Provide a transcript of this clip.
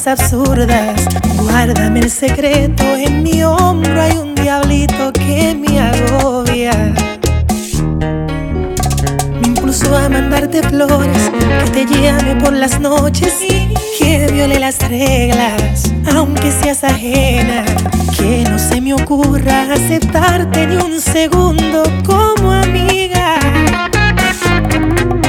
cosas absurdas. Guárdame el secreto, en mi hombro hay un diablito que me agobia. Me impulsó a mandarte flores, que te llame por las noches y que viole las reglas, aunque seas ajena. Que no se me ocurra aceptarte ni un segundo como